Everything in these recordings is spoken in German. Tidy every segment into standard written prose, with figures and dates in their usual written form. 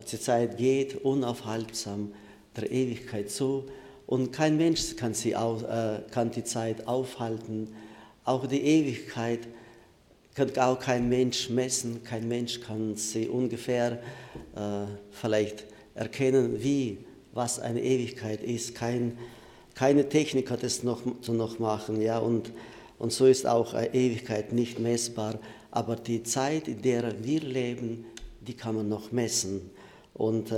die Zeit geht unaufhaltsam der Ewigkeit zu und kein Mensch kann die Zeit aufhalten. Auch die Ewigkeit kann auch kein Mensch messen, kein Mensch kann sie ungefähr vielleicht erkennen, was eine Ewigkeit ist. Keine Technik hat es noch machen, ja, und so ist auch eine Ewigkeit nicht messbar. Aber die Zeit, in der wir leben, die kann man noch messen. Und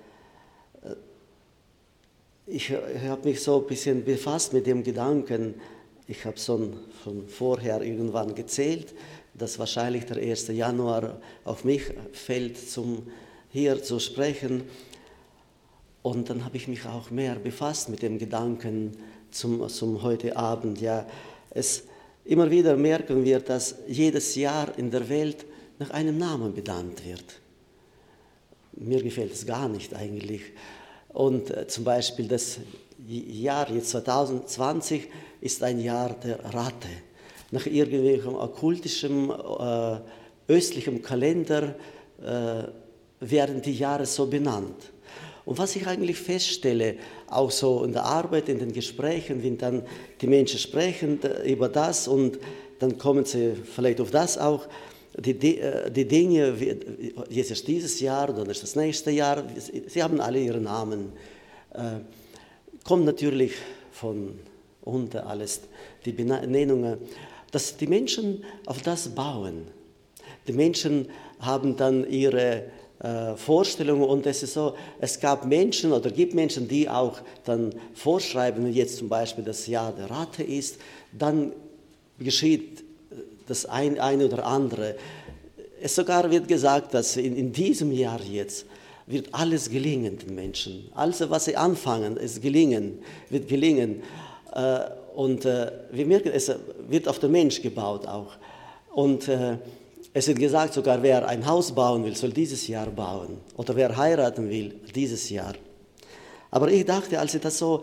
ich habe mich so ein bisschen befasst mit dem Gedanken, ich habe schon vorher irgendwann gezählt, dass wahrscheinlich der 1. Januar auf mich fällt, hier zu sprechen. Und dann habe ich mich auch mehr befasst mit dem Gedanken zum heute Abend. Ja, immer wieder merken wir, dass jedes Jahr in der Welt nach einem Namen benannt wird. Mir gefällt es gar nicht eigentlich. Und zum Beispiel das Jahr jetzt 2020 ist ein Jahr der Ratte. Nach irgendwelchem okkultischem, östlichem Kalender werden die Jahre so benannt. Und was ich eigentlich feststelle, auch so in der Arbeit, in den Gesprächen, wenn dann die Menschen sprechen über das und dann kommen sie vielleicht auf das auch, die Dinge, jetzt ist dieses Jahr, dann ist das nächste Jahr, sie haben alle ihre Namen. Kommt natürlich von unten alles, die Benennungen, dass die Menschen auf das bauen. Die Menschen haben dann ihre Vorstellungen und es ist so, es gab Menschen oder gibt Menschen, die auch dann vorschreiben, wenn jetzt zum Beispiel das Jahr der Ratte ist, dann geschieht das eine oder andere. Es sogar wird gesagt, dass in diesem Jahr jetzt wird alles gelingen den Menschen. Alles, was sie anfangen, wird gelingen. Und wir merken, es wird auf den Mensch gebaut auch. Und es wird gesagt, sogar wer ein Haus bauen will, soll dieses Jahr bauen. Oder wer heiraten will, dieses Jahr. Aber ich dachte, als ich das so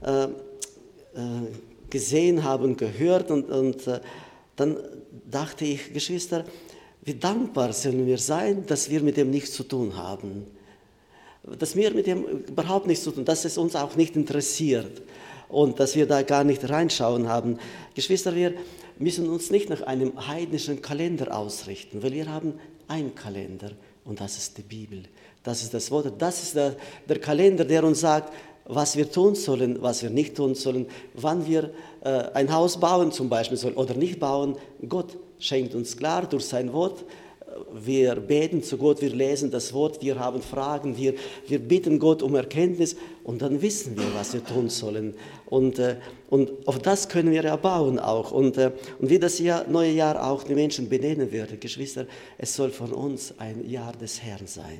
gesehen habe und gehört, und dann dachte ich, Geschwister, wie dankbar sollen wir sein, dass wir mit dem nichts zu tun haben. Dass wir mit dem überhaupt nichts zu tun haben, dass es uns auch nicht interessiert und dass wir da gar nicht reinschauen haben. Geschwister, wir müssen uns nicht nach einem heidnischen Kalender ausrichten, weil wir haben einen Kalender und das ist die Bibel. Das ist das Wort, das ist der Kalender, der uns sagt, was wir tun sollen, was wir nicht tun sollen, wann wir ein Haus bauen zum Beispiel sollen oder nicht bauen. Gott schenkt uns klar durch sein Wort. Wir beten zu Gott, wir lesen das Wort, wir haben Fragen, wir bitten Gott um Erkenntnis und dann wissen wir, was wir tun sollen. Und auf das können wir ja bauen auch. Und wie das neue Jahr auch die Menschen benennen würde, Geschwister, es soll von uns ein Jahr des Herrn sein.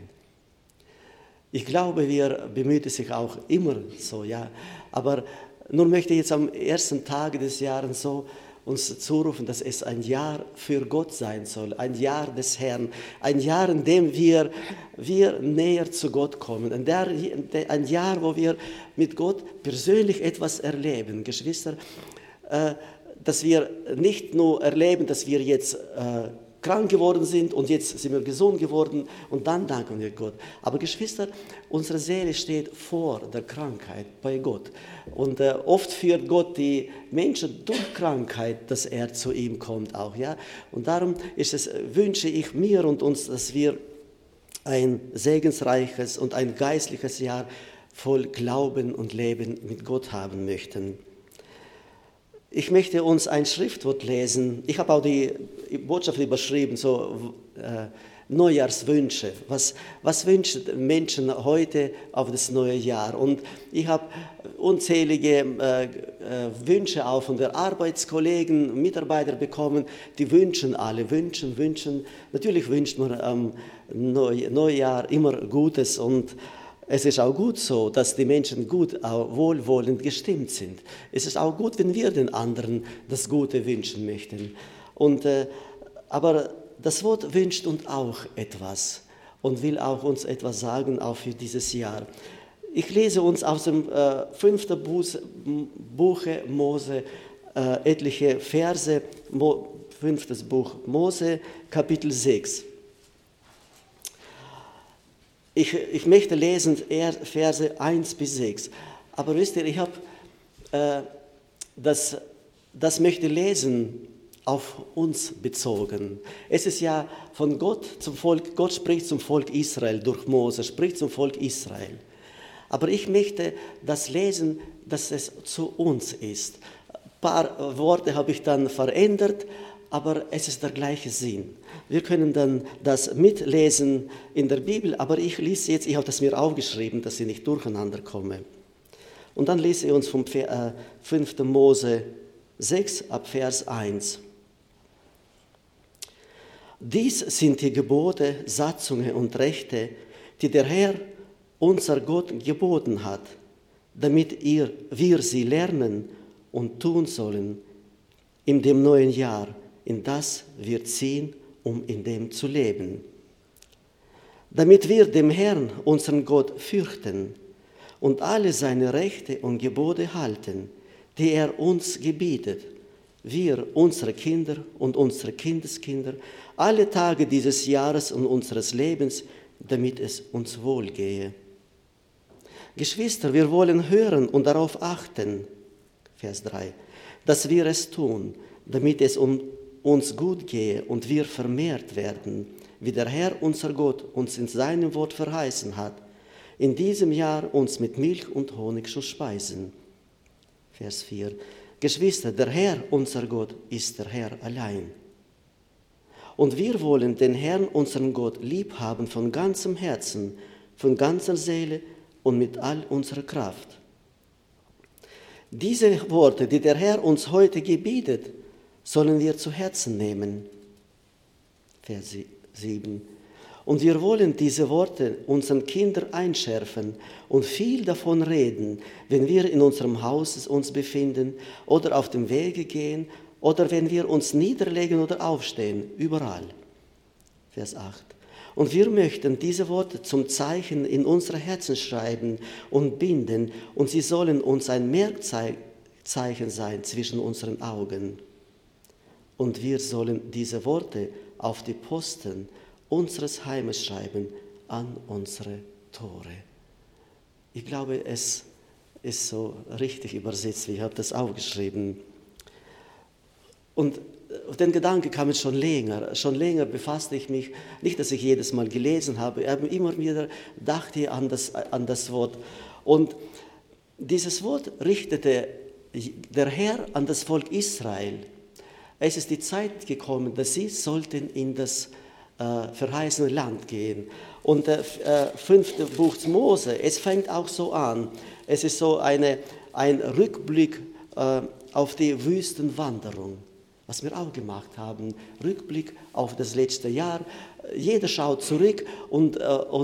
Ich glaube, wir bemühen sich auch immer so, ja. Aber nun möchte ich jetzt am ersten Tag des Jahres so uns zurufen, dass es ein Jahr für Gott sein soll, ein Jahr des Herrn, ein Jahr, in dem wir näher zu Gott kommen, ein Jahr, wo wir mit Gott persönlich etwas erleben. Geschwister, dass wir nicht nur erleben, dass wir jetzt krank geworden sind und jetzt sind wir gesund geworden und dann danken wir Gott. Aber Geschwister, unsere Seele steht vor der Krankheit bei Gott. Und oft führt Gott die Menschen durch Krankheit, dass er zu ihm kommt auch. Ja? Und darum wünsche ich mir und uns, dass wir ein segensreiches und ein geistliches Jahr voll Glauben und Leben mit Gott haben möchten. Ich möchte uns ein Schriftwort lesen. Ich habe auch die Botschaft überschrieben, so Neujahrswünsche. Was wünschen Menschen heute auf das neue Jahr? Und ich habe unzählige Wünsche auch von den Arbeitskollegen, Mitarbeitern bekommen. Die wünschen alle, wünschen. Natürlich wünscht man am Neujahr immer Gutes und es ist auch gut so, dass die Menschen wohlwollend gestimmt sind. Es ist auch gut, wenn wir den anderen das Gute wünschen möchten. Aber das Wort wünscht uns auch etwas und will auch uns etwas sagen, auch für dieses Jahr. Ich lese uns aus dem 5. Buch Mose etliche Verse, 5. Buch Mose, Kapitel 6. ich möchte lesen Verse 1 bis 6. Aber wisst ihr, ich habe das möchte lesen auf uns bezogen. Es ist ja von Gott zum Volk, Gott spricht zum Volk Israel durch Mose, spricht zum Volk Israel. Aber ich möchte das lesen, dass es zu uns ist. Ein paar Worte habe ich dann verändert, aber es ist der gleiche Sinn. Wir können dann das mitlesen in der Bibel, aber ich lese jetzt, ich habe das mir aufgeschrieben, dass ich nicht durcheinander komme. Und dann lese ich uns vom 5. Mose 6 ab Vers 1. Dies sind die Gebote, Satzungen und Rechte, die der Herr, unser Gott, geboten hat, damit wir sie lernen und tun sollen in dem neuen Jahr, in das wir ziehen, um in dem zu leben. Damit wir dem Herrn, unseren Gott, fürchten und alle seine Rechte und Gebote halten, die er uns gebietet, wir, unsere Kinder und unsere Kindeskinder, alle Tage dieses Jahres und unseres Lebens, damit es uns wohlgehe. Geschwister, wir wollen hören und darauf achten, Vers 3, dass wir es tun, damit es uns gut gehe und wir vermehrt werden, wie der Herr, unser Gott, uns in seinem Wort verheißen hat, in diesem Jahr uns mit Milch und Honig zu speisen. Vers 4. Geschwister, der Herr, unser Gott, ist der Herr allein. Und wir wollen den Herrn, unseren Gott, lieb haben von ganzem Herzen, von ganzer Seele und mit all unserer Kraft. Diese Worte, die der Herr uns heute gebietet, sollen wir zu Herzen nehmen. Vers 7. Und wir wollen diese Worte unseren Kindern einschärfen und viel davon reden, wenn wir in unserem Haus uns befinden oder auf dem Wege gehen oder wenn wir uns niederlegen oder aufstehen, überall. Vers 8. Und wir möchten diese Worte zum Zeichen in unsere Herzen schreiben und binden, und sie sollen uns ein Merkzeichen sein zwischen unseren Augen. Und wir sollen diese Worte auf die Posten unseres Heimes schreiben, an unsere Tore. Ich glaube, es ist so richtig übersetzt, ich habe das aufgeschrieben. Und auf den Gedanken kam es schon länger befasste ich mich, nicht, dass ich jedes Mal gelesen habe, aber immer wieder dachte ich an das Wort. Und dieses Wort richtete der Herr an das Volk Israel. Es ist die Zeit gekommen, dass sie sollten in das verheißene Land gehen. Und der 5. Buch Mose, es fängt auch so an. Es ist so ein Rückblick auf die Wüstenwanderung, was wir auch gemacht haben. Rückblick auf das letzte Jahr. Jeder schaut zurück und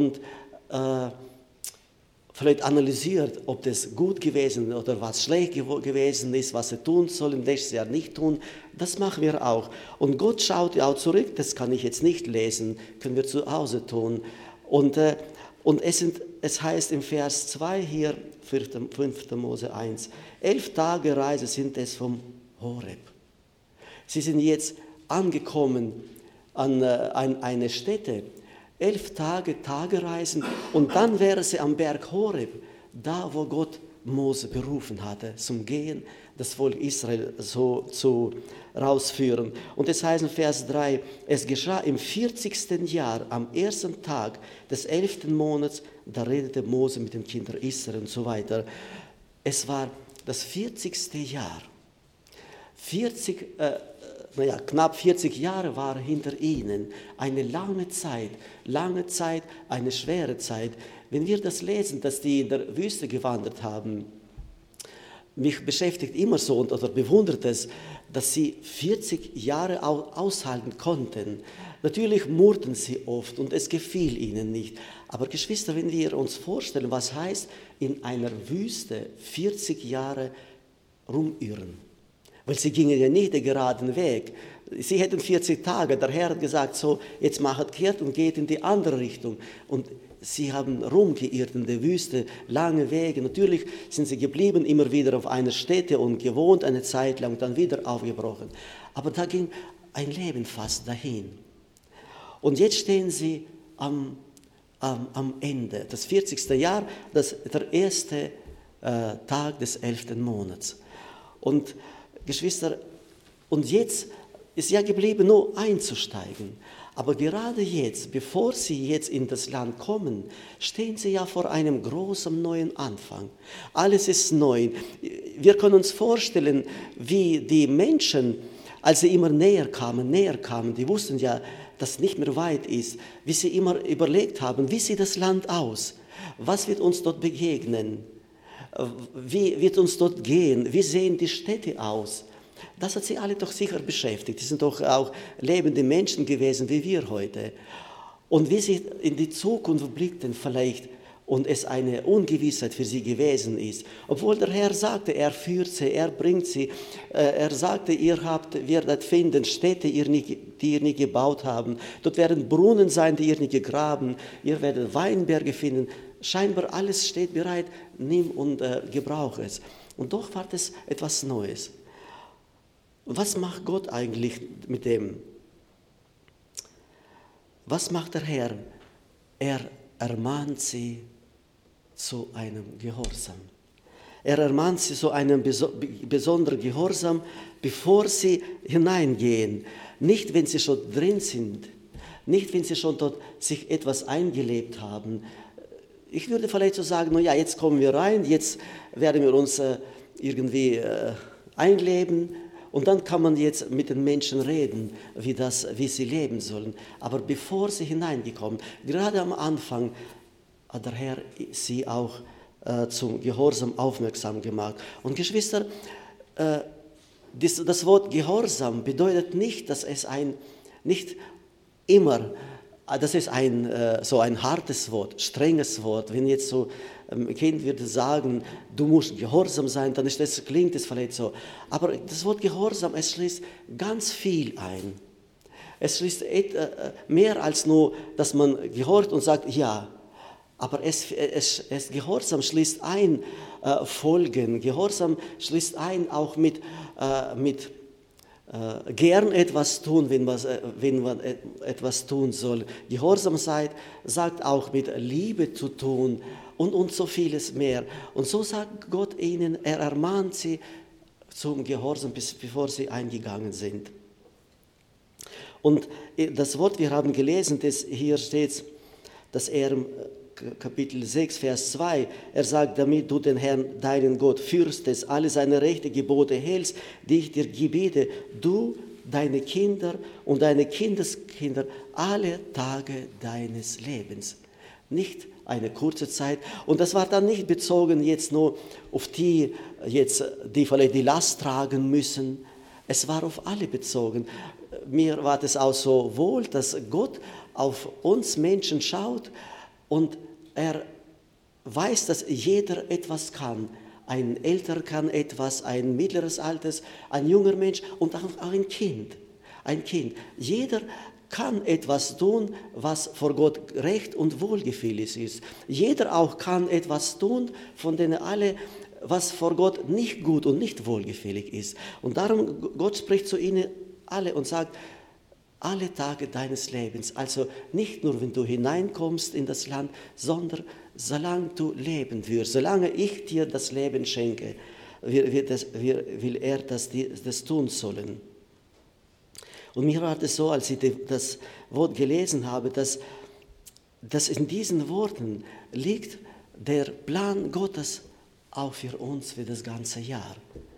vielleicht analysiert, ob das gut gewesen oder was schlecht gewesen ist, was sie tun sollen, nächstes Jahr nicht tun. Das machen wir auch. Und Gott schaut auch zurück, das kann ich jetzt nicht lesen, können wir zu Hause tun. Und es heißt im Vers 2 hier, 5. Mose 1, 11 Tage Reise sind es vom Horeb. Sie sind jetzt angekommen an eine Stätte, 11 Tage Tagereisen, und dann wäre sie am Berg Horeb, da wo Gott Mose berufen hatte, zum Gehen, das Volk Israel so zu rausführen. Und es heißt in Vers 3, es geschah im 40. Jahr, am ersten Tag des 11. Monats, da redete Mose mit den Kindern Israel und so weiter. Es war das 40. Jahr. Knapp 40 Jahre waren hinter ihnen. Eine lange Zeit, eine schwere Zeit. Wenn wir das lesen, dass die in der Wüste gewandert haben, mich beschäftigt immer so oder bewundert es, dass sie 40 Jahre aushalten konnten. Natürlich murrten sie oft und es gefiel ihnen nicht. Aber Geschwister, wenn wir uns vorstellen, was heißt in einer Wüste 40 Jahre rumirren, weil sie gingen ja nicht den geraden Weg. Sie hätten 40 Tage, der Herr hat gesagt, so, jetzt macht kehrt und geht in die andere Richtung. Und sie haben rumgeirrt in der Wüste, lange Wege. Natürlich sind sie geblieben, immer wieder auf einer Stätte und gewohnt eine Zeit lang, dann wieder aufgebrochen. Aber da ging ein Leben fast dahin. Und jetzt stehen sie am am Ende, das 40. Jahr, der erste Tag des 11. Monats. Und Geschwister, und jetzt ist ja geblieben, nur einzusteigen. Aber gerade jetzt, bevor Sie jetzt in das Land kommen, stehen Sie ja vor einem großen neuen Anfang. Alles ist neu. Wir können uns vorstellen, wie die Menschen, als sie immer näher kamen, die wussten ja, dass es nicht mehr weit ist, wie sie immer überlegt haben, wie sieht das Land aus? Was wird uns dort begegnen? Wie wird uns dort gehen? Wie sehen die Städte aus? Das hat sie alle doch sicher beschäftigt. Die sind doch auch lebende Menschen gewesen, wie wir heute. Und wie sie in die Zukunft blickten vielleicht und es eine Ungewissheit für sie gewesen ist. Obwohl der Herr sagte, er führt sie, er bringt sie. Er sagte, ihr werdet finden Städte, die ihr nie gebaut habt. Dort werden Brunnen sein, die ihr nie gegraben. Ihr werdet Weinberge finden. Scheinbar alles steht bereit, nimm und gebrauch es. Und doch war das etwas Neues. Was macht Gott eigentlich mit dem? Was macht der Herr? Er ermahnt sie zu einem Gehorsam. Er ermahnt sie zu einem besonderen Gehorsam, bevor sie hineingehen. Nicht, wenn sie schon drin sind, nicht, wenn sie schon dort sich etwas eingelebt haben. Ich würde vielleicht so sagen, ja, jetzt kommen wir rein, jetzt werden wir uns irgendwie einleben. Und dann kann man jetzt mit den Menschen reden, wie sie leben sollen. Aber bevor sie hineingekommen, gerade am Anfang, hat der Herr sie auch zum Gehorsam aufmerksam gemacht. Und Geschwister, das Wort Gehorsam bedeutet nicht, dass es nicht immer, das ist so ein hartes Wort, strenges Wort. Wenn jetzt so ein Kind würde sagen, du musst gehorsam sein, dann klingt es vielleicht so. Aber das Wort Gehorsam, es schließt ganz viel ein. Es schließt mehr als nur, dass man gehorcht und sagt, ja. Aber Gehorsam schließt ein Folgen. Gehorsam schließt ein auch mit gern etwas tun, wenn man etwas tun soll. Gehorsam sagt auch mit Liebe zu tun und so vieles mehr. Und so sagt Gott ihnen, er ermahnt sie zum Gehorsam, bevor sie eingegangen sind. Und das Wort, wir haben gelesen, hier steht, dass er Kapitel 6, Vers 2, er sagt, damit du den Herrn, deinen Gott, fürstest, alle seine Rechte, Gebote hältst, die ich dir gebiete, du, deine Kinder und deine Kindeskinder, alle Tage deines Lebens. Nicht eine kurze Zeit. Und das war dann nicht bezogen jetzt nur auf die vielleicht die Last tragen müssen. Es war auf alle bezogen. Mir war es auch so wohl, dass Gott auf uns Menschen schaut und er weiß, dass jeder etwas kann. Ein Älterer kann etwas, ein mittleres Alters, ein junger Mensch und auch ein Kind. Ein Kind. Jeder kann etwas tun, was vor Gott recht und wohlgefällig ist. Jeder auch kann etwas tun, von denen alle, was vor Gott nicht gut und nicht wohlgefällig ist. Und darum, Gott spricht zu ihnen alle und sagt, alle Tage deines Lebens, also nicht nur, wenn du hineinkommst in das Land, sondern solange du leben wirst, solange ich dir das Leben schenke, will er das tun sollen. Und mir war es so, als ich das Wort gelesen habe, dass in diesen Worten liegt der Plan Gottes auch für uns für das ganze Jahr.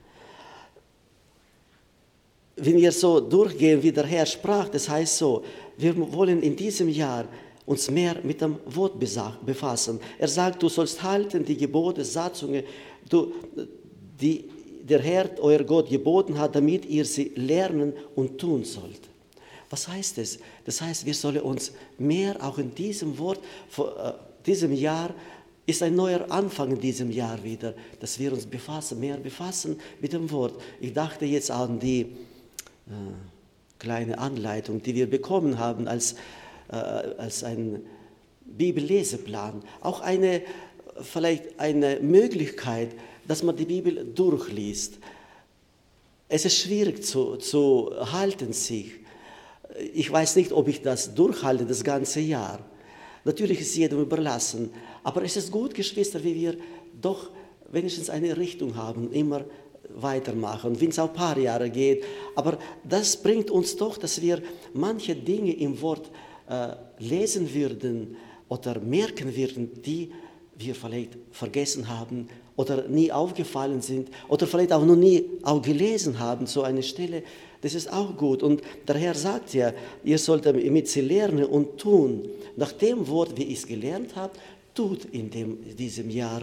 Wenn wir so durchgehen, wie der Herr sprach, das heißt so, wir wollen in diesem Jahr uns mehr mit dem Wort befassen. Er sagt, du sollst halten die Gebote, Satzungen, die der Herr, euer Gott, geboten hat, damit ihr sie lernen und tun sollt. Was heißt das? Das heißt, wir sollen uns mehr auch in diesem Wort, diesem Jahr, ist ein neuer Anfang in diesem Jahr wieder, dass wir uns mehr befassen mit dem Wort. Ich dachte jetzt an die kleine Anleitung, die wir bekommen haben als ein Bibelleseplan. Auch vielleicht eine Möglichkeit, dass man die Bibel durchliest. Es ist schwierig zu halten sich. Ich weiß nicht, ob ich das durchhalte das ganze Jahr. Natürlich ist jedem überlassen, aber es ist gut, Geschwister, wie wir doch wenigstens eine Richtung haben, immer weitermachen, wenn es auch ein paar Jahre geht. Aber das bringt uns doch, dass wir manche Dinge im Wort lesen würden oder merken würden, die wir vielleicht vergessen haben oder nie aufgefallen sind oder vielleicht auch noch nie auch gelesen haben, so eine Stelle. Das ist auch gut. Und der Herr sagt ja, ihr sollt mit sie lernen und tun. Nach dem Wort, wie ich es gelernt habe, tut in diesem Jahr.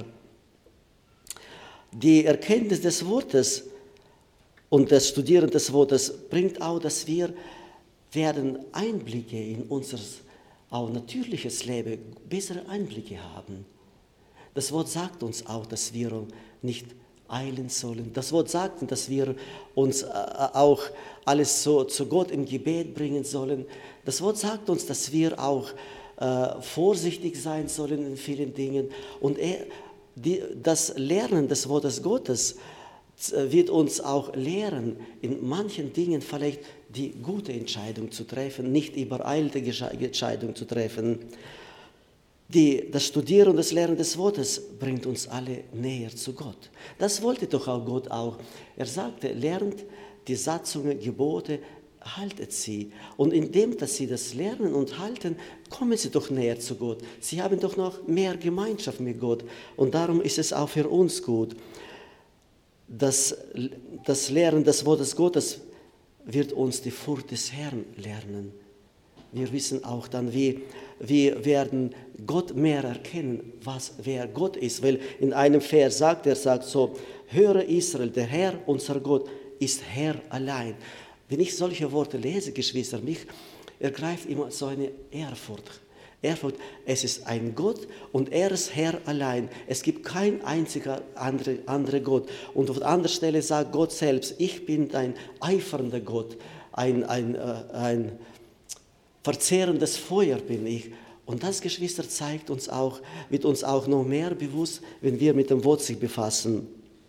Die Erkenntnis des Wortes und das Studieren des Wortes bringt auch, dass wir werden Einblicke in unser auch natürliches Leben, bessere Einblicke haben. Das Wort sagt uns auch, dass wir nicht eilen sollen. Das Wort sagt, dass wir uns auch alles so zu Gott im Gebet bringen sollen. Das Wort sagt uns, dass wir auch vorsichtig sein sollen in vielen Dingen. Und das Lernen des Wortes Gottes wird uns auch lehren, in manchen Dingen vielleicht die gute Entscheidung zu treffen, nicht übereilte Entscheidung zu treffen. Das Studieren und das Lernen des Wortes bringt uns alle näher zu Gott. Das wollte doch auch Gott auch. Er sagte, lernt die Satzungen, Gebote, haltet sie. Und indem, dass sie das lernen und halten, kommen sie doch näher zu Gott. Sie haben doch noch mehr Gemeinschaft mit Gott. Und darum ist es auch für uns gut. Das Lernen des Wortes Gottes wird uns die Furcht des Herrn lernen. Wir wissen auch dann, wie werden Gott mehr erkennen, wer Gott ist. Weil in einem Vers sagt er so, höre Israel, der Herr, unser Gott, ist Herr allein. Wenn ich solche Worte lese, Geschwister, mich ergreift immer so eine Ehrfurcht. Es ist ein Gott und er ist Herr allein. Es gibt kein einziger anderer Gott. Und auf der anderen Stelle sagt Gott selbst, ich bin dein eifernder Gott, ein verzehrendes Feuer bin ich. Und das, Geschwister, wird uns auch noch mehr bewusst, wenn wir mit dem Wort sich befassen.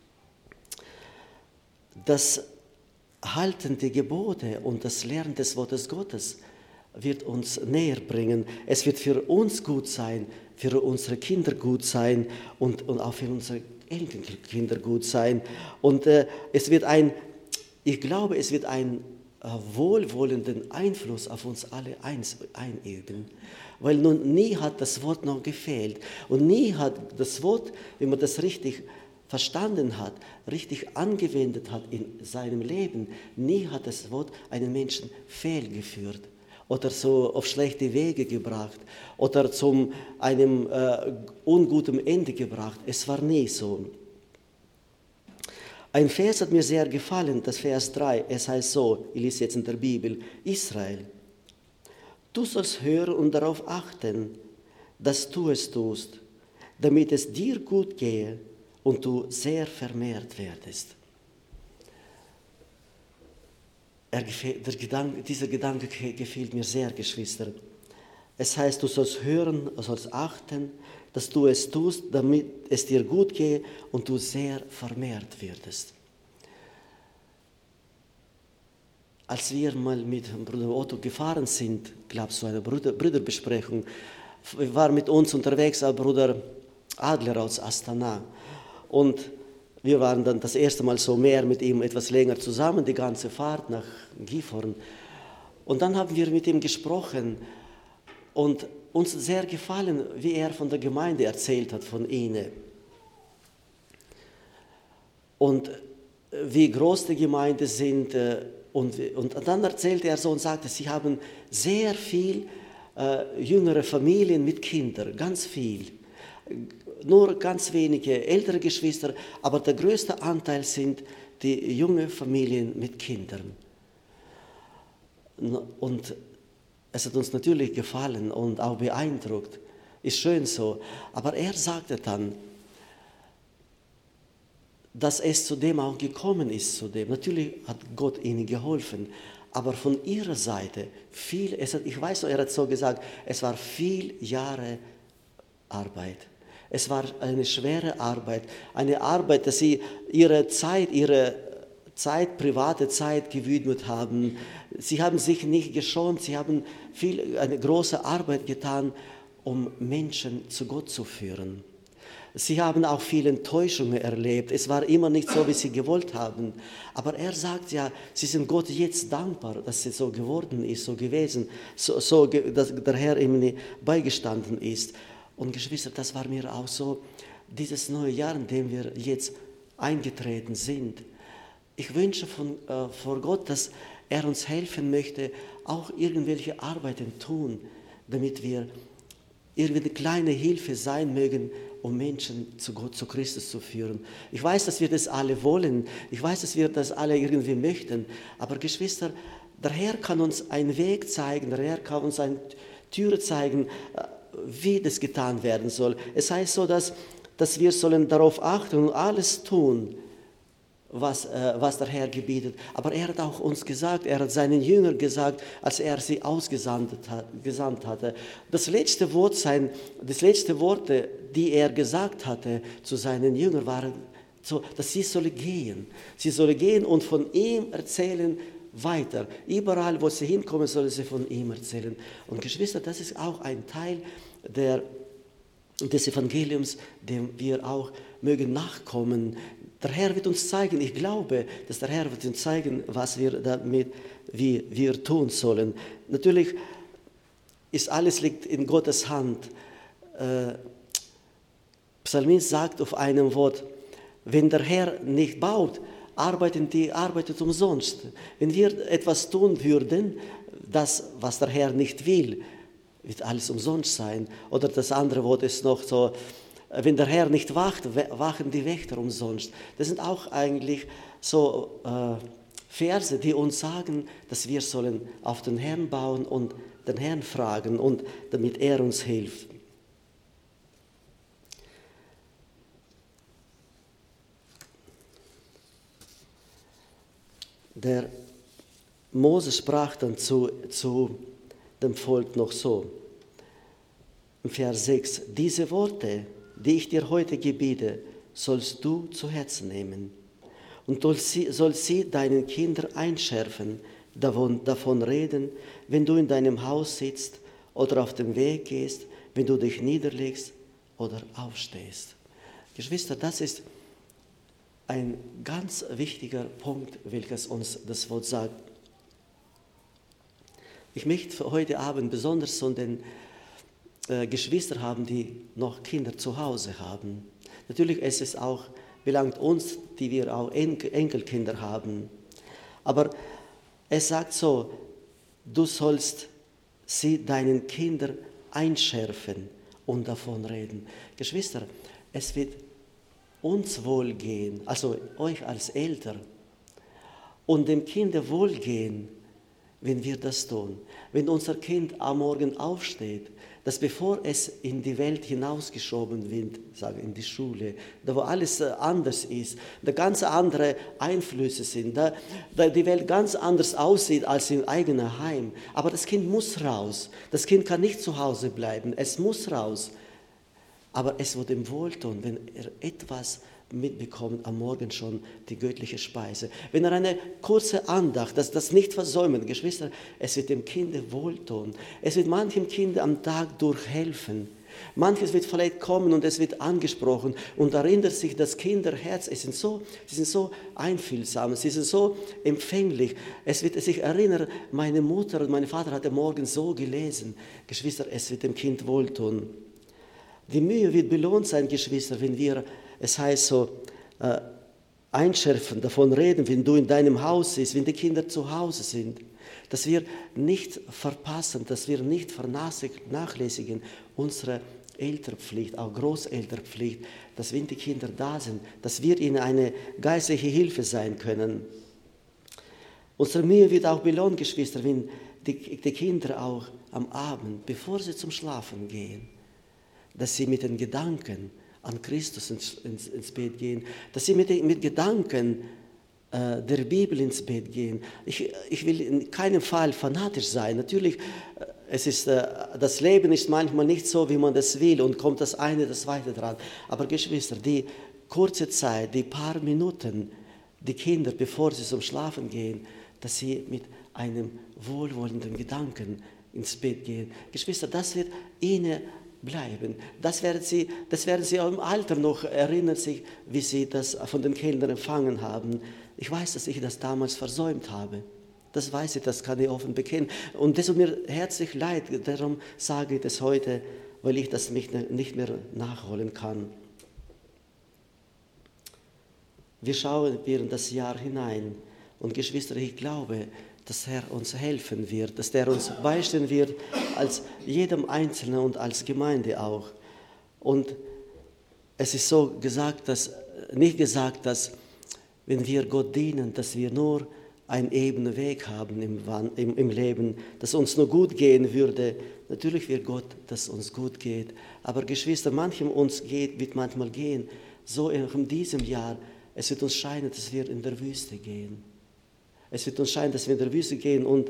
Das Halten der Gebote und das Lernen des Wortes Gottes wird uns näher bringen. Es wird für uns gut sein, für unsere Kinder gut sein und auch für unsere Enkelkinder gut sein. Und ich glaube, es wird einen wohlwollenden Einfluss auf uns alle einüben. Weil nun nie hat das Wort noch gefehlt. Und nie hat das Wort, wenn man das richtig verstanden hat, richtig angewendet hat in seinem Leben, nie hat das Wort einen Menschen fehlgeführt oder so auf schlechte Wege gebracht oder zu einem unguten Ende gebracht. Es war nie so. Ein Vers hat mir sehr gefallen, das Vers 3. Es heißt so, ich lese jetzt in der Bibel, Israel, du sollst hören und darauf achten, dass du es tust, damit es dir gut gehe und du sehr vermehrt werdest. Dieser Gedanke gefällt mir sehr, Geschwister. Es heißt, du sollst hören, du sollst achten, dass du es tust, damit es dir gut gehe und du sehr vermehrt werdest. Als wir mal mit Bruder Otto gefahren sind, glaube ich, so eine Brüderbesprechung, war mit uns unterwegs auch Bruder Adler aus Astana. Und wir waren dann das erste Mal so mehr mit ihm etwas länger zusammen, die ganze Fahrt nach Gifhorn. Und dann haben wir mit ihm gesprochen und uns sehr gefallen, wie er von der Gemeinde erzählt hat, von ihnen. Und wie groß die Gemeinde sind. Und dann erzählte er so und sagte, sie haben sehr viel jüngere Familien mit Kindern, ganz viel. Nur ganz wenige ältere Geschwister, aber der größte Anteil sind die jungen Familien mit Kindern. Und es hat uns natürlich gefallen und auch beeindruckt. Ist schön so. Aber er sagte dann, dass es zu dem auch gekommen ist. Natürlich hat Gott ihnen geholfen, aber von ihrer Seite ich weiß noch, er hat so gesagt, es war viel Jahre Arbeit. Es war eine schwere Arbeit, eine Arbeit, dass sie ihre private Zeit gewidmet haben. Sie haben sich nicht geschont, sie haben eine große Arbeit getan um Menschen zu Gott zu führen. Sie haben auch viele Enttäuschungen erlebt. Es war immer nicht so, wie sie gewollt haben. Aber er sagt ja, sie sind Gott jetzt dankbar, dass es so geworden ist, so gewesen, dass der Herr ihm beigestanden ist. Und Geschwister, das war mir auch so, dieses neue Jahr, in dem wir jetzt eingetreten sind. Ich wünsche vor Gott, dass er uns helfen möchte, auch irgendwelche Arbeiten tun, damit wir irgendwie eine kleine Hilfe sein mögen, um Menschen zu Gott, zu Christus zu führen. Ich weiß, dass wir das alle wollen. Ich weiß, dass wir das alle irgendwie möchten. Aber Geschwister, der Herr kann uns einen Weg zeigen. Der Herr kann uns eine Tür zeigen, wie das getan werden soll. Es heißt so, dass wir sollen darauf achten und alles tun, was der Herr gebietet. Aber er hat auch uns gesagt, er hat seinen Jüngern gesagt, als er sie gesandt hatte. Das letzte Worte, die er gesagt hatte zu seinen Jüngern, waren so, dass sie sollen gehen. Sie sollen gehen und von ihm erzählen weiter. Überall, wo sie hinkommen, sollen sie von ihm erzählen. Und Geschwister, das ist auch ein Teil des Evangeliums, dem wir auch mögen nachkommen. Der Herr wird uns zeigen, ich glaube, dass der Herr wird uns zeigen, was wir damit, wie wir tun sollen. Natürlich liegt in Gottes Hand. Psalmist sagt auf einem Wort, wenn der Herr nicht baut, arbeitet umsonst. Wenn wir etwas tun würden, das, was der Herr nicht will, wird alles umsonst sein. Oder das andere Wort ist noch so, wenn der Herr nicht wacht, wachen die Wächter umsonst. Das sind auch eigentlich so Verse, die uns sagen, dass wir sollen auf den Herrn bauen und den Herrn fragen, und damit er uns hilft. Der Mose sprach dann zu dem Volk noch so, im Vers 6, diese Worte, die ich dir heute gebiete, sollst du zu Herzen nehmen und soll sie deinen Kindern einschärfen, davon reden, wenn du in deinem Haus sitzt oder auf dem Weg gehst, wenn du dich niederlegst oder aufstehst. Geschwister, das ist ein ganz wichtiger Punkt, welches uns das Wort sagt. Ich möchte für heute Abend besonders so den Geschwister haben, die noch Kinder zu Hause haben. Natürlich ist es auch, belangt uns, die wir auch Enkelkinder haben. Aber es sagt so, du sollst sie deinen Kindern einschärfen und davon reden. Geschwister, es wird uns wohlgehen, also euch als Eltern, und dem Kind wohlgehen, wenn wir das tun. Wenn unser Kind am Morgen aufsteht, dass bevor es in die Welt hinausgeschoben wird, sagen in die Schule, da wo alles anders ist, da ganz andere Einflüsse sind, da die Welt ganz anders aussieht als im eigenen Heim. Aber das Kind muss raus. Das Kind kann nicht zu Hause bleiben. Es muss raus. Aber es wird ihm wohltun, wenn er etwas mitbekommt, am Morgen schon die göttliche Speise. Wenn er eine kurze Andacht, das nicht versäumen, Geschwister, es wird dem Kind wohltun. Es wird manchem Kind am Tag durchhelfen. Manches wird vielleicht kommen und es wird angesprochen und erinnert sich das Kinderherz, sie sind so einfühlsam, sie sind so empfänglich. Es wird sich erinnern, meine Mutter und mein Vater hatten morgen so gelesen. Geschwister, es wird dem Kind wohltun. Die Mühe wird belohnt sein, Geschwister, wenn wir, es heißt so, einschärfen, davon reden, wenn du in deinem Haus bist, wenn die Kinder zu Hause sind, dass wir nicht verpassen, dass wir nicht vernachlässigen unsere Elternpflicht, auch Großelternpflicht, dass wenn die Kinder da sind, dass wir ihnen eine geistliche Hilfe sein können. Unsere Mühe wird auch belohnt, Geschwister, wenn die Kinder auch am Abend, bevor sie zum Schlafen gehen, dass sie mit den Gedanken an Christus ins Bett gehen, dass sie mit Gedanken der Bibel ins Bett gehen. Ich will in keinem Fall fanatisch sein. Natürlich, das Leben ist manchmal nicht so, wie man das will, und kommt das eine, das zweite dran. Aber Geschwister, die kurze Zeit, die paar Minuten, die Kinder, bevor sie zum Schlafen gehen, dass sie mit einem wohlwollenden Gedanken ins Bett gehen. Geschwister, das wird ihnen bleiben. Das werden Sie auch im Alter noch erinnern sich, wie Sie das von den Kellnern empfangen haben. Ich weiß, dass ich das damals versäumt habe. Das weiß ich, das kann ich offen bekennen. Und das tut mir herzlich leid, darum sage ich das heute, weil ich das nicht mehr nachholen kann. Wir schauen in das Jahr hinein und Geschwister, ich glaube, dass Herr uns helfen wird, dass der uns beistehen wird, als jedem Einzelnen und als Gemeinde auch. Und es ist so gesagt, nicht gesagt, dass wenn wir Gott dienen, dass wir nur einen ebenen Weg haben im Leben, dass uns nur gut gehen würde. Natürlich will Gott, dass uns gut geht. Aber Geschwister, manchem uns wird manchmal gehen, so in diesem Jahr, es wird uns scheinen, dass wir in der Wüste gehen. Es wird uns scheinen, dass wir in der Wüste gehen und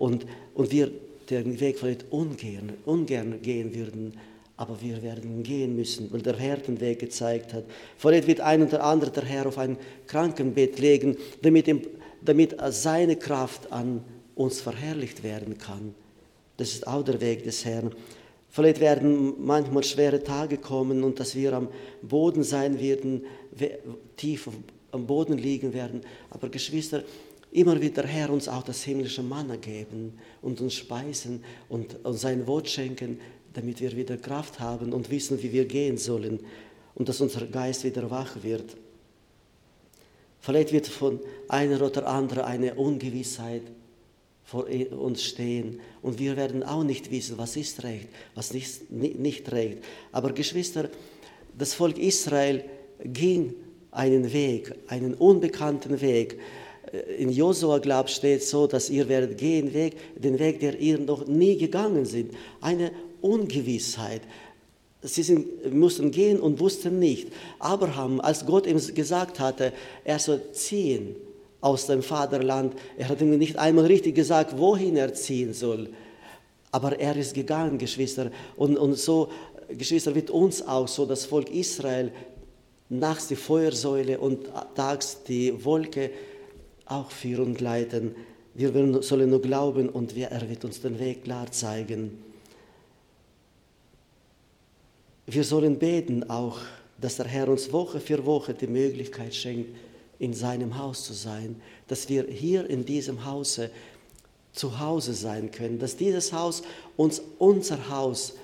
wir den Weg vielleicht ungern gehen würden, aber wir werden gehen müssen, weil der Herr den Weg gezeigt hat. Vielleicht wird ein oder andere der Herr auf ein Krankenbett legen, damit seine Kraft an uns verherrlicht werden kann. Das ist auch der Weg des Herrn. Vielleicht werden manchmal schwere Tage kommen und dass wir am Boden sein werden, tief am Boden liegen werden. Aber Geschwister, immer wird der Herr uns auch das himmlische Manna geben und uns speisen und sein Wort schenken, damit wir wieder Kraft haben und wissen, wie wir gehen sollen und dass unser Geist wieder wach wird. Vielleicht wird von einer oder anderen eine Ungewissheit vor uns stehen und wir werden auch nicht wissen, was ist recht, was nicht recht. Aber Geschwister, das Volk Israel ging einen Weg, einen unbekannten Weg. In Josua, glaube ich, steht so, dass ihr werdet gehen, den Weg, der ihr noch nie gegangen sind. Eine Ungewissheit. Sie mussten gehen und wussten nicht. Abraham, als Gott ihm gesagt hatte, er soll ziehen aus dem Vaterland, er hat ihm nicht einmal richtig gesagt, wohin er ziehen soll. Aber er ist gegangen, Geschwister. Und so, Geschwister, wird uns auch so das Volk Israel nachts die Feuersäule und tags die Wolke auch führen und leiten. Wir sollen nur glauben und er wird uns den Weg klar zeigen. Wir sollen beten auch, dass der Herr uns Woche für Woche die Möglichkeit schenkt, in seinem Haus zu sein, dass wir hier in diesem Hause zu Hause sein können, dass dieses Haus uns unser Haus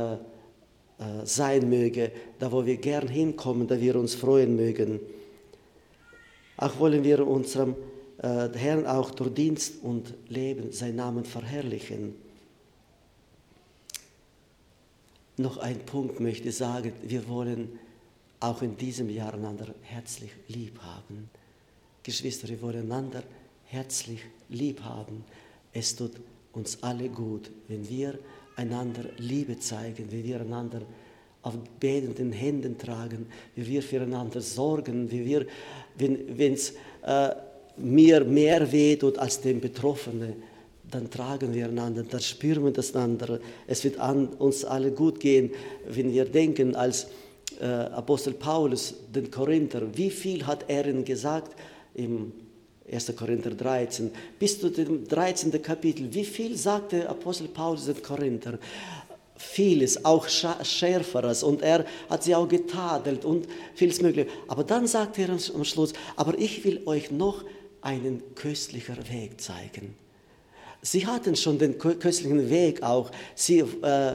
sein möge, da wo wir gern hinkommen, da wir uns freuen mögen. Auch wollen wir unserem Herrn auch durch Dienst und Leben seinen Namen verherrlichen. Noch ein Punkt möchte ich sagen, wir wollen auch in diesem Jahr einander herzlich lieb haben. Geschwister, wir wollen einander herzlich lieb haben. Es tut uns alle gut, wenn wir einander Liebe zeigen, wenn wir einander auf betenden Händen tragen, wie wir füreinander sorgen, wenn es mir mehr wehtut als dem Betroffenen, dann tragen wir einander, dann spüren wir das einander. Es wird an uns alle gut gehen, wenn wir denken, als Apostel Paulus den Korinther, wie viel hat er ihnen gesagt im 1. Korinther 13, bis zu dem 13. Kapitel, wie viel sagte Apostel Paulus den Korinther? Vieles, auch Schärferes, und er hat sie auch getadelt und vieles Mögliche. Aber dann sagt er am Schluss, aber ich will euch noch einen köstlicher Weg zeigen. Sie hatten schon den köstlichen Weg auch, sie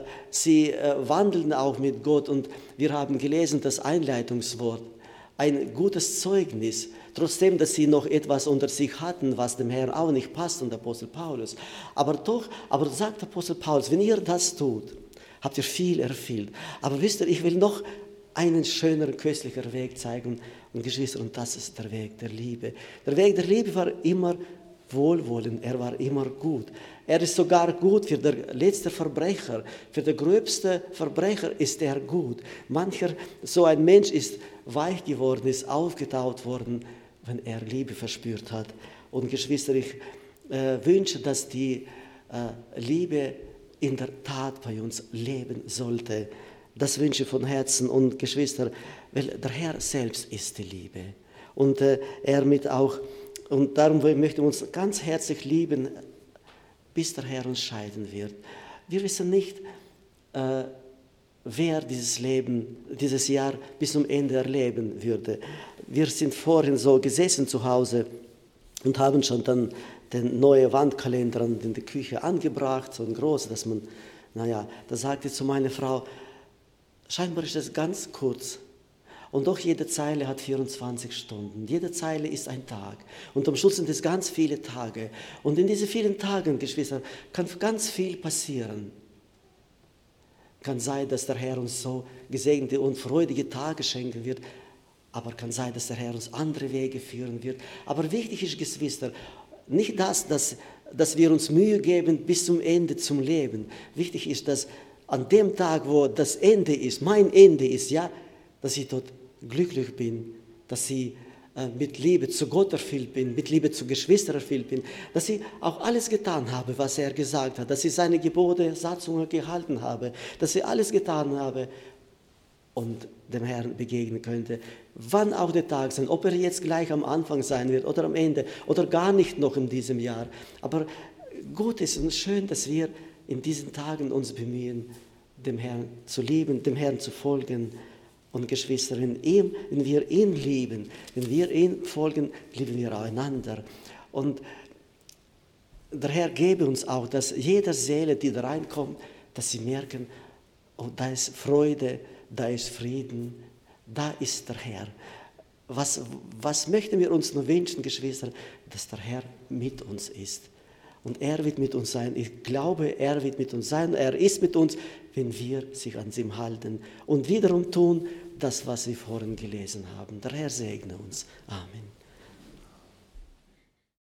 wandeln auch mit Gott und wir haben gelesen das Einleitungswort, ein gutes Zeugnis, trotzdem, dass sie noch etwas unter sich hatten, was dem Herrn auch nicht passt und Apostel Paulus. Aber sagt Apostel Paulus, wenn ihr das tut, habt ihr viel erfüllt. Aber wisst ihr, ich will noch einen schöneren, köstlicheren Weg zeigen und Geschwister, und das ist der Weg der Liebe. Der Weg der Liebe war immer Wohlwollen, er war immer gut. Er ist sogar gut für den letzten Verbrecher, für den gröbsten Verbrecher ist er gut. Mancher, so ein Mensch ist weich geworden, ist aufgetaut worden, wenn er Liebe verspürt hat. Und Geschwister, ich wünsche, dass die Liebe in der Tat bei uns leben sollte. Das wünsche ich von Herzen. Und Geschwister, weil der Herr selbst ist die Liebe. Und er mit auch. Und darum möchten wir uns ganz herzlich lieben, bis der Herr uns scheiden wird. Wir wissen nicht, wer dieses Jahr bis zum Ende erleben würde. Wir sind vorhin so gesessen zu Hause und haben schon dann den neuen Wandkalender in die Küche angebracht, so ein groß, dass man, da sagte ich zu meiner Frau, scheinbar ist das ganz kurz. Und doch jede Zeile hat 24 Stunden. Jede Zeile ist ein Tag. Und am Schluss sind es ganz viele Tage. Und in diesen vielen Tagen, Geschwister, kann ganz viel passieren. Kann sein, dass der Herr uns so gesegnete und freudige Tage schenken wird. Aber kann sein, dass der Herr uns andere Wege führen wird. Aber wichtig ist, Geschwister, nicht dass wir uns Mühe geben bis zum Ende zum Leben. Wichtig ist, dass an dem Tag, wo das Ende ist, mein Ende ist, ja, dass ich dort glücklich bin, dass ich mit Liebe zu Gott erfüllt bin, mit Liebe zu Geschwistern erfüllt bin, dass ich auch alles getan habe, was er gesagt hat, dass ich seine Gebote, Satzungen gehalten habe, dass ich alles getan habe und dem Herrn begegnen könnte. Wann auch der Tag sein, ob er jetzt gleich am Anfang sein wird oder am Ende oder gar nicht noch in diesem Jahr. Aber gut ist und schön, dass wir in diesen Tagen uns bemühen, dem Herrn zu lieben, dem Herrn zu folgen. Und Geschwister, wenn wir ihn lieben, wenn wir ihm folgen, lieben wir einander. Und der Herr gebe uns auch, dass jede Seele, die da reinkommt, dass sie merken, oh, da ist Freude, da ist Frieden, da ist der Herr. Was möchten wir uns nur wünschen, Geschwister? Dass der Herr mit uns ist. Und er wird mit uns sein. Ich glaube, er wird mit uns sein. Er ist mit uns, wenn wir sich an ihm halten. Und wiederum tun das, was wir vorhin gelesen haben. Der Herr segne uns. Amen.